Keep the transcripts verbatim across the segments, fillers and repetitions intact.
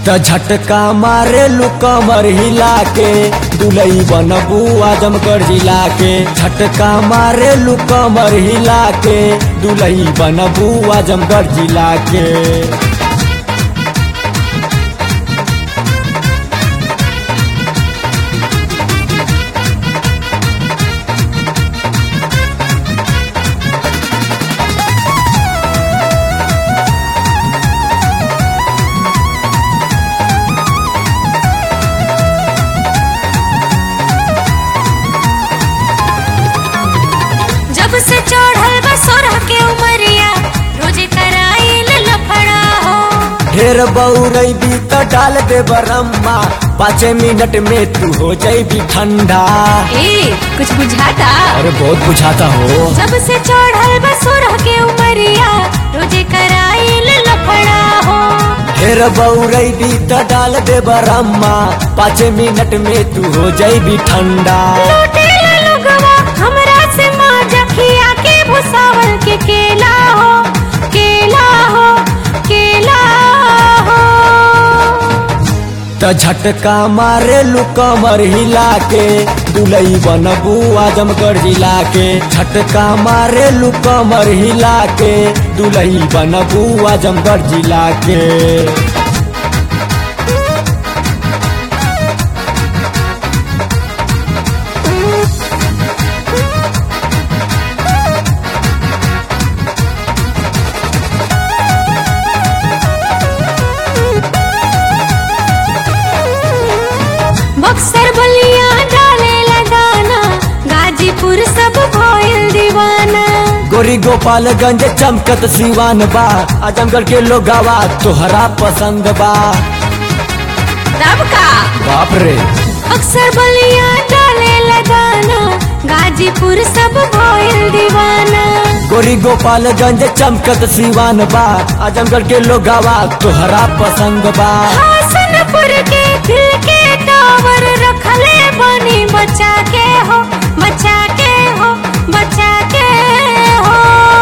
त झटका मारे लू कमर हिला के दुलई बनबू आजमगढ़ जिला के। झटका मारे लू कमर हिला के दुलई बनबू आजमगढ़ जिला के। से चढ़ल बसोरह के उमरिया रोजे कराइल लफड़ा हो। ढेर बउरैबी त डाल दे बरम्मा पाँच मिनट में तू हो जाइबी ठंडा। ए कुछ बुझाता? अरे बहुत बुझाता हो। जब से चढ़ल बसोरह के उमरिया रोजे कराइल लफड़ा हो। ढेर बउरैबी त डाल दे बरम्मा पाँच मिनट में तू हो जाइबी ठंडा। लूटेला लोगवा हमरा से खिया के भुसावल के केला हो, केला हो, केला हो। त झटका मारे लू कमर हिला के दुलई बनबू आजमगढ़ जिला के। झटका मारे लू कमर हिला के दुलई बनबू आजमगढ़ जिला के। बक्सर बलिया डाले लगाना गाजीपुर सब भइल दीवाना। गोरी गोपालगंज चमकत सिवान बा आजमगढ़ के लोगावा तोहरा पसंद बा। तब का बाप रे। बक्सर बलिया डाले लगाना गाजीपुर सब भइल दीवाना। गोरी गोपालगंज चमकत सिवान बा आजमगढ़ के लोगावा तोहरा पसंद बा। हसनपुर के दिल के टावर रखले बनी बचा के हो, बचा के हो, बचा के हो।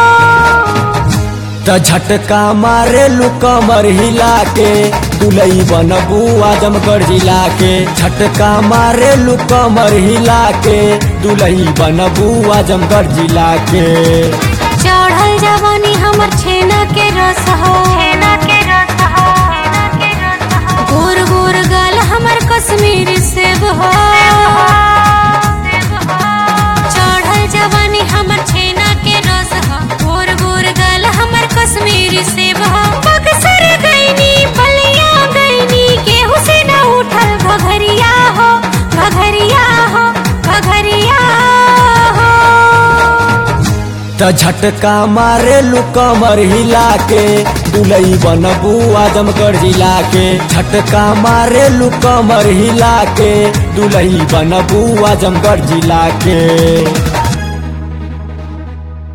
त झटका मारे लू कमर हिला के दुलई बनबू आजमगढ़ जिला के। झटका मारे लू कमर हिला के दुलई बनबू आजमगढ़ जिला के। चढ़ल जवानी हमर छेना के रस हो, छेना के रस हो, गोर गोर गाल हमर कश्मीरी सेब हो। चढ़ल जवानी हमर छेना के रस हो, गोर गोर गाल हमर कश्मीरी सेब हो। बक्सर गईनी बलिया गईनी केहू से न उठल घघरिया हो, घघरिया हो, घघरिया हो। त झटका मारे लू कमर हिला के दुलई बनबू आजमगढ़ जिला के। झटका मारे लू कमर हिला के दुलई बनबू आजमगढ़ जिला के।